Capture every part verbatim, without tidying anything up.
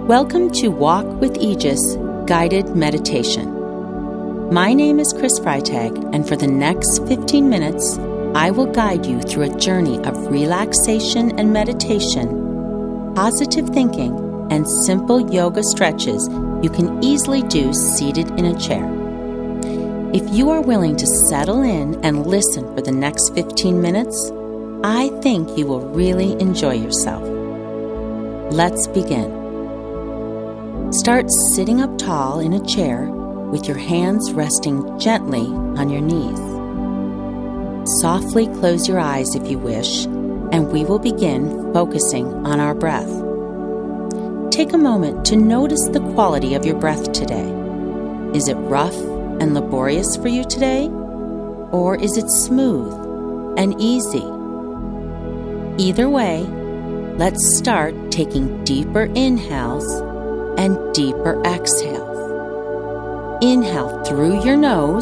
Welcome to Walk with Aegis Guided Meditation. My name is Chris Freitag, and for the next fifteen minutes, I will guide you through a journey of relaxation and meditation, positive thinking, and simple yoga stretches you can easily do seated in a chair. If you are willing to settle in and listen for the next fifteen minutes, I think you will really enjoy yourself. Let's begin. Start sitting up tall in a chair with your hands resting gently on your knees. Softly close your eyes if you wish, and we will begin focusing on our breath. Take a moment to notice the quality of your breath today. Is it rough and laborious for you today? Or is it smooth and easy? Either way, let's start taking deeper inhales and deeper exhales. Inhale through your nose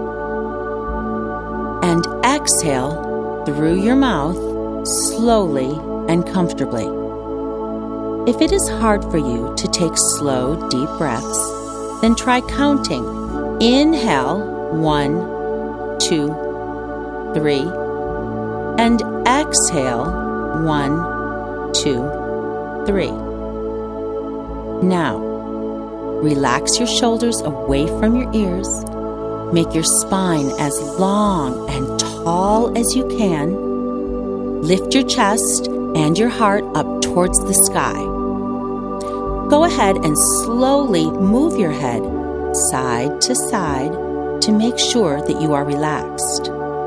and exhale through your mouth slowly and comfortably. If it is hard for you to take slow, deep breaths, then try counting. Inhale, one, two, three, and exhale, one, two, three. Now, relax your shoulders away from your ears. Make your spine as long and tall as you can. Lift your chest and your heart up towards the sky. Go ahead and slowly move your head side to side to make sure that you are relaxed.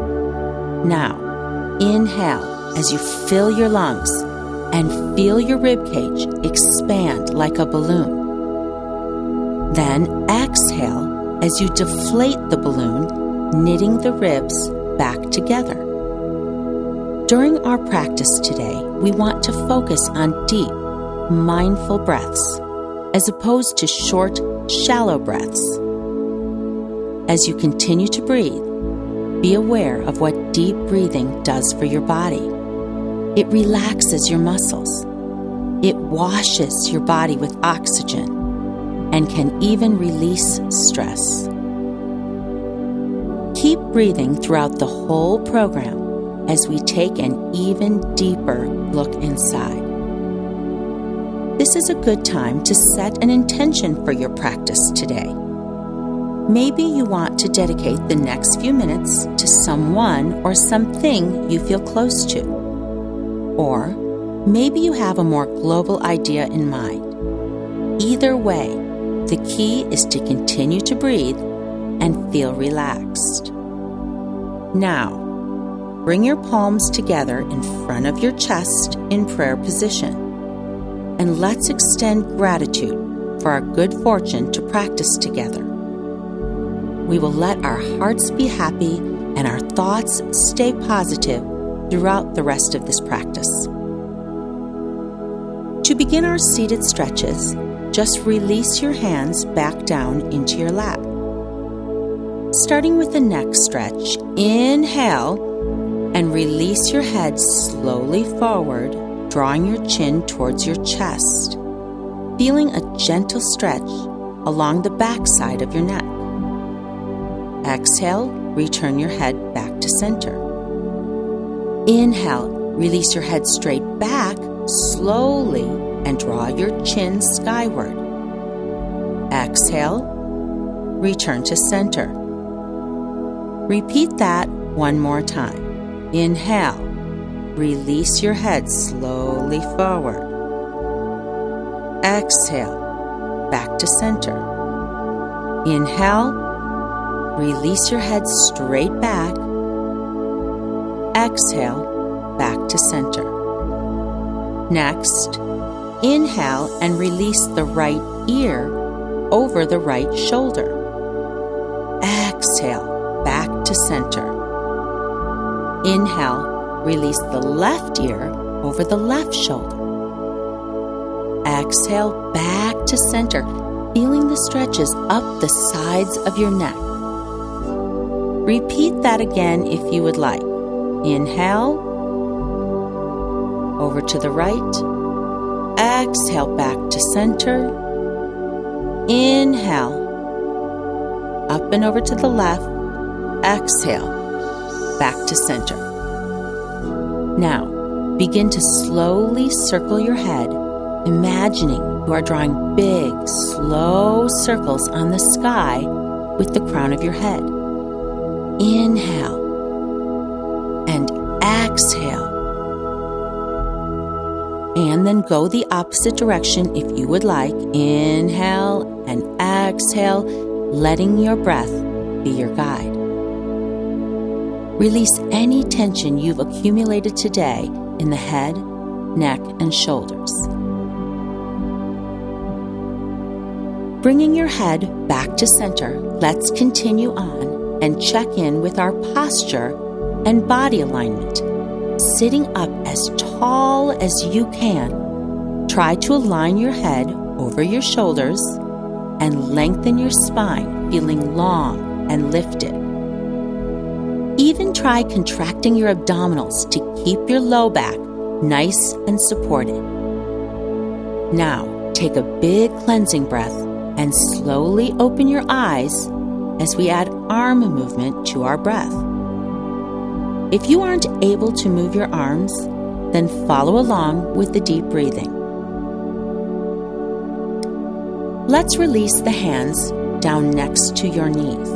Now, inhale as you fill your lungs and feel your ribcage expand like a balloon. Then exhale as you deflate the balloon, knitting the ribs back together. During our practice today, we want to focus on deep, mindful breaths, as opposed to short, shallow breaths. As you continue to breathe, be aware of what deep breathing does for your body. It relaxes your muscles. It washes your body with oxygen and can even release stress. Keep breathing throughout the whole program as we take an even deeper look inside. This is a good time to set an intention for your practice today. Maybe you want to dedicate the next few minutes to someone or something you feel close to. Or maybe you have a more global idea in mind. Either way, the key is to continue to breathe and feel relaxed. Now, bring your palms together in front of your chest in prayer position. And let's extend gratitude for our good fortune to practice together. We will let our hearts be happy and our thoughts stay positive throughout the rest of this practice. To begin our seated stretches, just release your hands back down into your lap. Starting with the neck stretch, inhale and release your head slowly forward, drawing your chin towards your chest, feeling a gentle stretch along the back side of your neck. Exhale, return your head back to center. Inhale, release your head straight back slowly and draw your chin skyward. Exhale, return to center. Repeat that one more time. Inhale, release your head slowly forward. Exhale, back to center. Inhale, release your head straight back. Exhale, back to center. Next, inhale and release the right ear over the right shoulder. Exhale, back to center. Inhale, release the left ear over the left shoulder. Exhale, back to center, feeling the stretches up the sides of your neck. Repeat that again if you would like. Inhale, over to the right, exhale back to center. Inhale, up and over to the left. Exhale, back to center. Now, begin to slowly circle your head, imagining you are drawing big, slow circles on the sky with the crown of your head. Inhale and exhale. And then go the opposite direction if you would like. Inhale and exhale, letting your breath be your guide. Release any tension you've accumulated today in the head, neck, and shoulders. Bringing your head back to center, let's continue on and check in with our posture and body alignment. Sitting up as tall as you can, try to align your head over your shoulders and lengthen your spine, feeling long and lifted. Even try contracting your abdominals to keep your low back nice and supported. Now, take a big cleansing breath and slowly open your eyes as we add arm movement to our breath. If you aren't able to move your arms, then follow along with the deep breathing. Let's release the hands down next to your knees.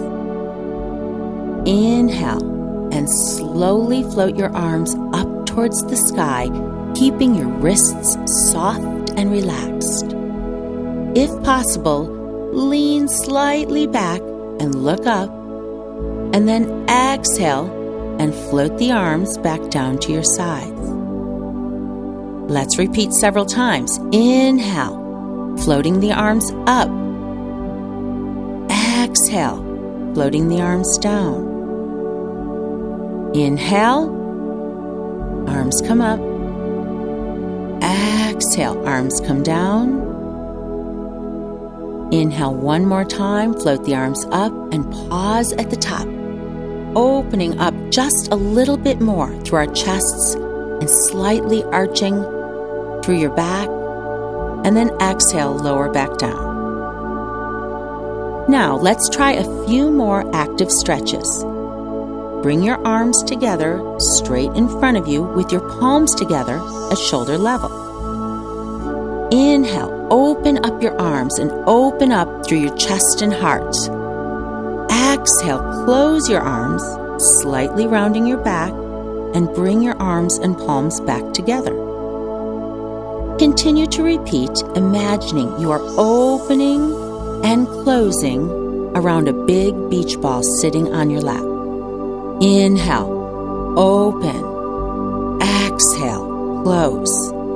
Inhale and slowly float your arms up towards the sky, keeping your wrists soft and relaxed. If possible, lean slightly back and look up, and then exhale and float the arms back down to your sides. Let's repeat several times. Inhale, floating the arms up. Exhale, floating the arms down. Inhale, arms come up. Exhale, arms come down. Inhale one more time, float the arms up and pause at the top, opening up just a little bit more through our chests and slightly arching through your back, and then exhale, lower back down. Now, let's try a few more active stretches. Bring your arms together straight in front of you with your palms together at shoulder level. Inhale, open up your arms and open up through your chest and heart. Exhale, close your arms, slightly rounding your back, and bring your arms and palms back together. Continue to repeat, imagining you are opening and closing around a big beach ball sitting on your lap. Inhale, open. Exhale, close.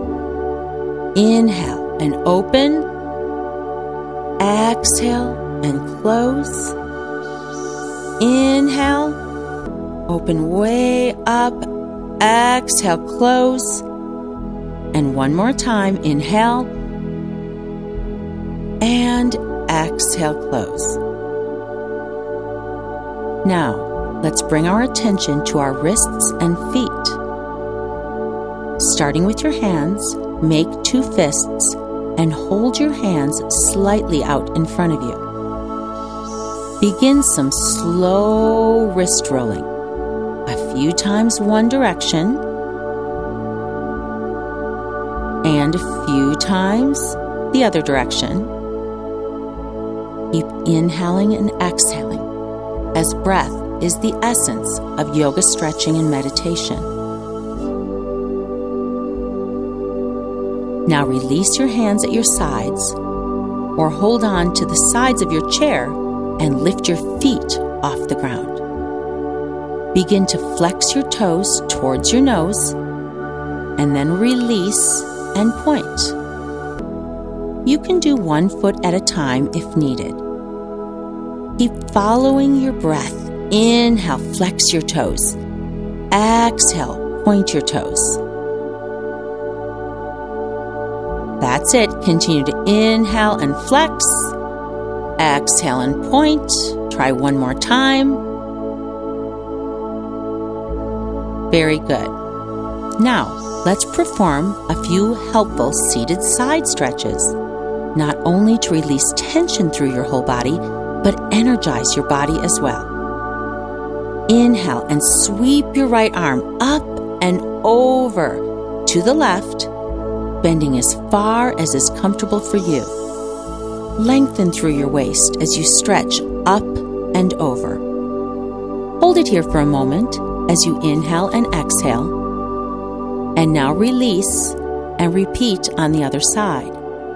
Inhale and open. Exhale and close. Inhale, open way up. Exhale, close. And one more time, inhale. And exhale, close. Now, let's bring our attention to our wrists and feet. Starting with your hands, make two fists and hold your hands slightly out in front of you. Begin some slow wrist rolling. A few times one direction, and a few times the other direction. Keep inhaling and exhaling, as breath is the essence of yoga stretching and meditation. Now release your hands at your sides, or hold on to the sides of your chair and lift your feet off the ground. Begin to flex your toes towards your nose, and then release and point. You can do one foot at a time if needed. Keep following your breath. Inhale, flex your toes. Exhale, point your toes. That's it. Continue to inhale and flex. Exhale and point. Try one more time. Very good. Now, let's perform a few helpful seated side stretches, not only to release tension through your whole body, but energize your body as well. Inhale and sweep your right arm up and over to the left, bending as far as is comfortable for you. Lengthen through your waist as you stretch up and over. Hold it here for a moment as you inhale and exhale. And now release and repeat on the other side.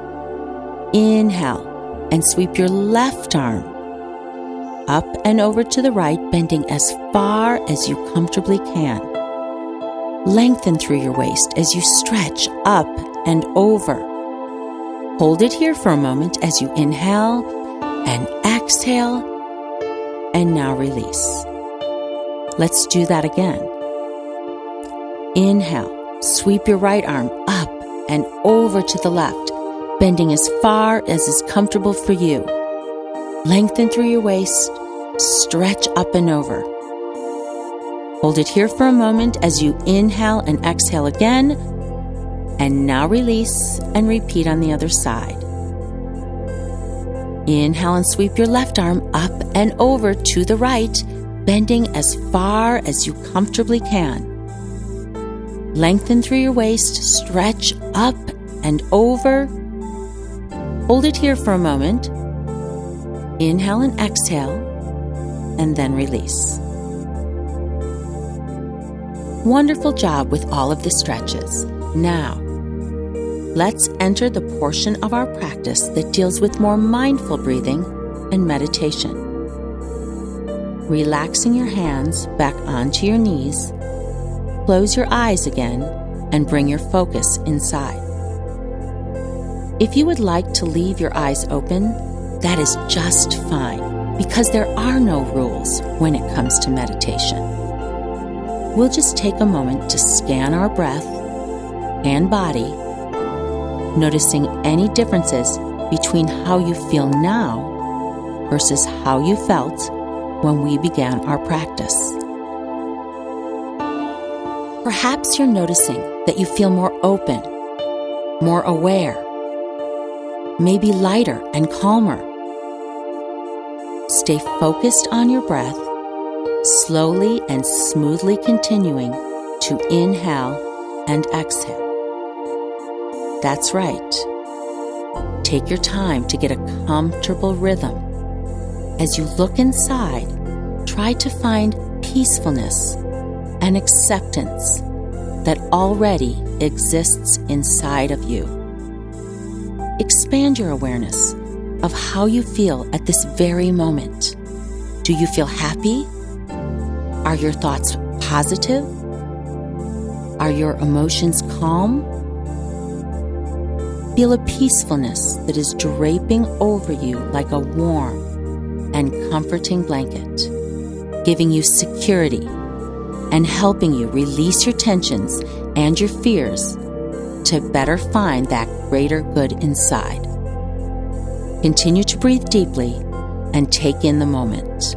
Inhale and sweep your left arm up and over to the right, bending as far as you comfortably can. Lengthen through your waist as you stretch up and over. Hold it here for a moment as you inhale and exhale, and now release. Let's do that again. Inhale, sweep your right arm up and over to the left, bending as far as is comfortable for you. Lengthen through your waist, stretch up and over. Hold it here for a moment as you inhale and exhale again, and now release and repeat on the other side. Inhale and sweep your left arm up and over to the right, bending as far as you comfortably can. Lengthen through your waist, stretch up and over. Hold it here for a moment. Inhale and exhale, and then release. Wonderful job with all of the stretches. Now, let's enter the portion of our practice that deals with more mindful breathing and meditation. Relaxing your hands back onto your knees, close your eyes again and bring your focus inside. If you would like to leave your eyes open, that is just fine, because there are no rules when it comes to meditation. We'll just take a moment to scan our breath and body, noticing any differences between how you feel now versus how you felt when we began our practice. Perhaps you're noticing that you feel more open, more aware, maybe lighter and calmer. Stay focused on your breath, slowly and smoothly continuing to inhale and exhale. That's right. Take your time to get a comfortable rhythm. As you look inside, try to find peacefulness and acceptance that already exists inside of you. Expand your awareness of how you feel at this very moment. Do you feel happy? Are your thoughts positive? Are your emotions calm? Feel a peacefulness that is draping over you like a warm and comforting blanket, giving you security and helping you release your tensions and your fears to better find that greater good inside. Continue to breathe deeply and take in the moment.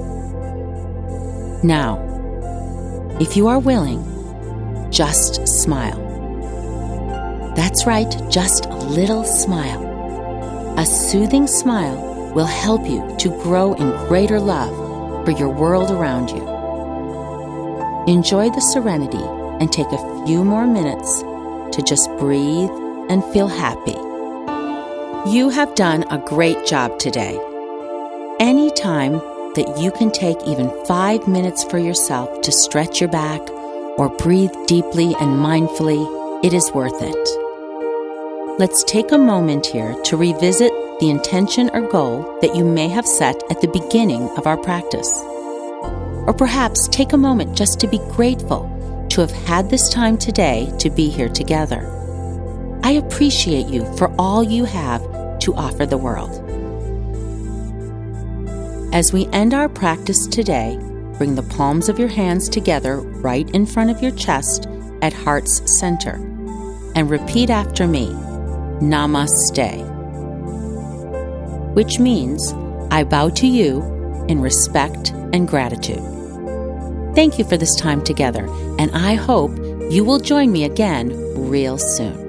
Now, if you are willing, just smile. That's right, just a little smile. A soothing smile will help you to grow in greater love for your world around you. Enjoy the serenity and take a few more minutes to just breathe and feel happy. You have done a great job today. Anytime that you can take even five minutes for yourself to stretch your back or breathe deeply and mindfully, it is worth it. Let's take a moment here to revisit the intention or goal that you may have set at the beginning of our practice. Or perhaps take a moment just to be grateful to have had this time today to be here together. I appreciate you for all you have to offer the world. As we end our practice today, bring the palms of your hands together right in front of your chest at heart's center and repeat after me, Namaste, which means I bow to you in respect and gratitude. Thank you for this time together, and I hope You will join me again real soon.